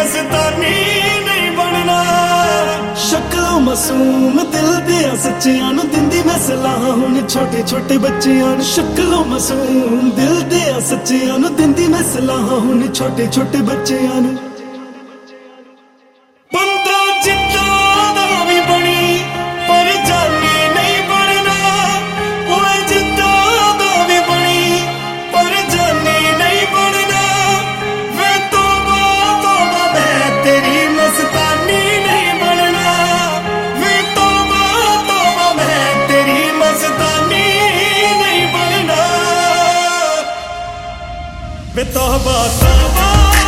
मस्तानी नहीं बनना। शक्लों मासूम दिल दिया सच्चियां नूं दिंदी मैं सलाह हुण छोटे छोटे बच्चियां नूं। शक्लों मासूम दिल दिया सच्चियां नूं दिंदी मैं सलाह हुण छोटे छोटे बच्चियां नूं। बंदा जिद्दां दा वी बनी पर जानी नहीं बनना। ओए जिद्दां दा वी बनी पर जानी नहीं बनना। वे तौबा तौबा मैं तेरी मस्तानी नहीं बनना। वे तौबा तौबा मैं तेरी मस्तानी नहीं बनना। वे तौबा तौबा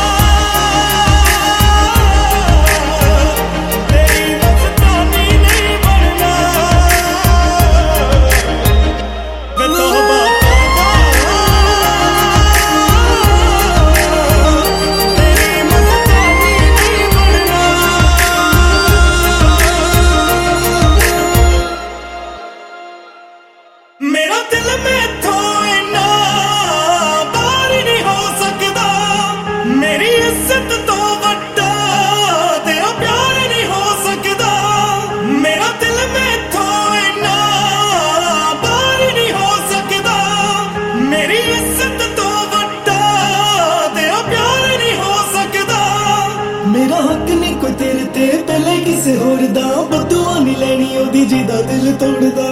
मेरा दिल मैथों इन्ना बाहर नहीं हो सकदा। मेरी इज्जत तो वड्डा तेरा प्यार नहीं हो सकदा। मेरा दिल मैथों इन्ना बाहर नहीं हो सकदा। मेरी इज्जत तो वड्डा तेरा प्यार नहीं हो सकदा। मेरा हक नहीं कोई तेरे ते पहले किसे होर दा। बदुआ नहीं लैनी ओदी जिदा दिल तोड़दा।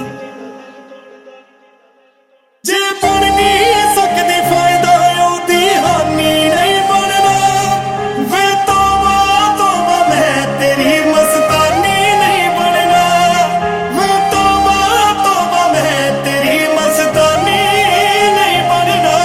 जे बन नहीं सकदी फायदा ओदी हानि नहीं बनना। वे तौबा तौबा मैं तेरी मस्तानी नहीं बनना। वे तौबा तौबा मैं तेरी मस्तानी नहीं बनना।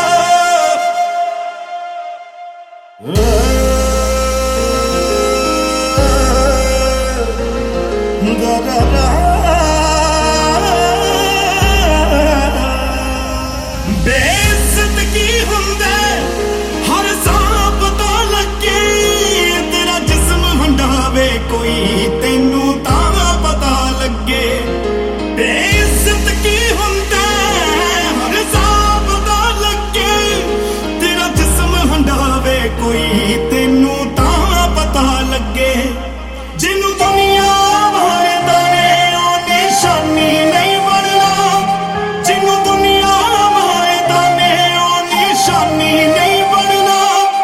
बेइज्जत की हुंदे हर साह पता लगे। तेरा जिस्म हंडावे कोई तेनू तां पता लगे। बेइज्जत की हुंदे हर साह पता लगे। तेरा जिस्म हंडावे कोई तेनू तां पता लगे। जिन्नू दुनिया मारदा ने ओ निशानी नहीं बनना। जिन्नू दुनिया मारदा ने ओ निशानी नहीं बनना।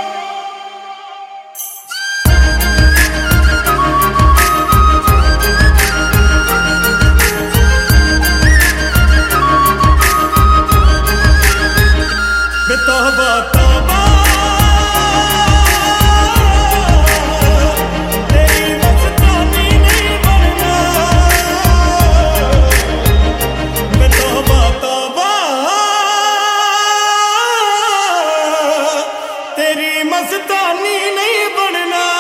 वे तौबा तौबा तेरी मस्तानी नहीं बनना। वे तौबा तौबा तेरी मस्तानी नहीं बनना।